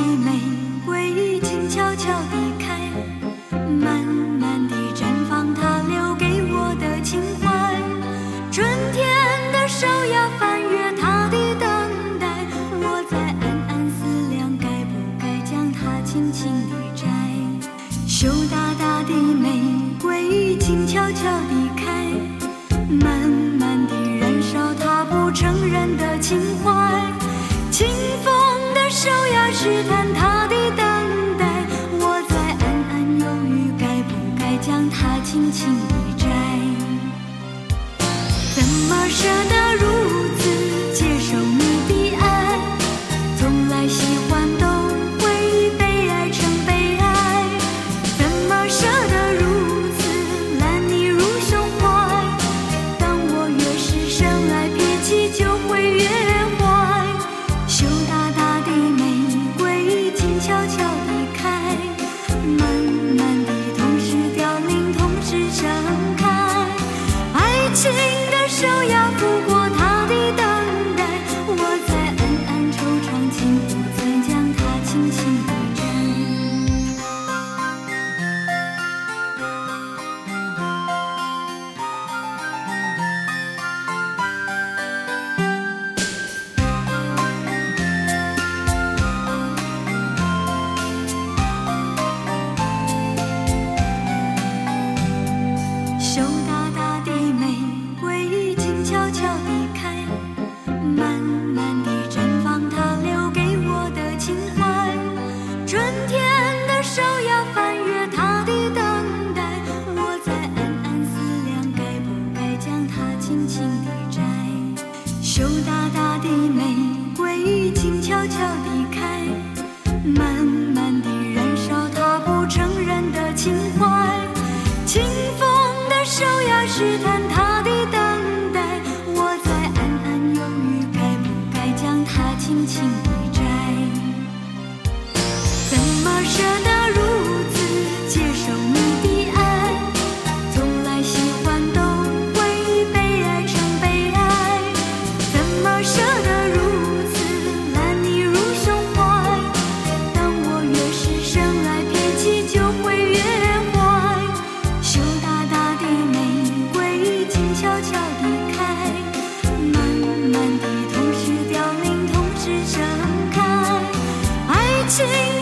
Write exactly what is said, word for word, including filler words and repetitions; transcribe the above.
玫瑰静悄悄地开，慢慢地绽放它留给我的情怀。春天的手呀翻越它的等待，我在暗暗思量该不该将它轻轻地摘。羞答答的玫瑰静悄悄地开，慢慢地燃烧它不承认的情怀。清风的手呀试探它的等待，我在暗暗犹豫该不该将它轻轻地摘。怎么舍得如此接受你的爱，从来喜欢都会被爱成悲哀。怎么舍得如此揽你入胸怀，当我越是深爱脾气就会越坏。羞答答的玫瑰静悄悄地开，慢慢地同时凋零同时盛开。爱情的手呀拂过它的等待，我在暗暗惆怅，竟不曾将它轻轻地摘。羞答答的玫瑰静悄悄地开，慢慢地绽放它留给我的情怀。春天的手呀翻越它的等待，我在暗暗思量该不该将它轻轻地摘。羞答答的玫瑰静悄悄地开，慢慢地燃烧它不承认的情怀。清风的手呀试探它的等待，我在暗暗犹豫该不该将它轻轻地摘。怎么舍得如此接受你的爱，从来喜欢都会被爱成悲哀。怎么舍得如此揽你入胸怀，当我越是深爱脾气就会越坏。羞答答的玫瑰静悄悄地开，慢慢地同时凋零同时盛开。爱情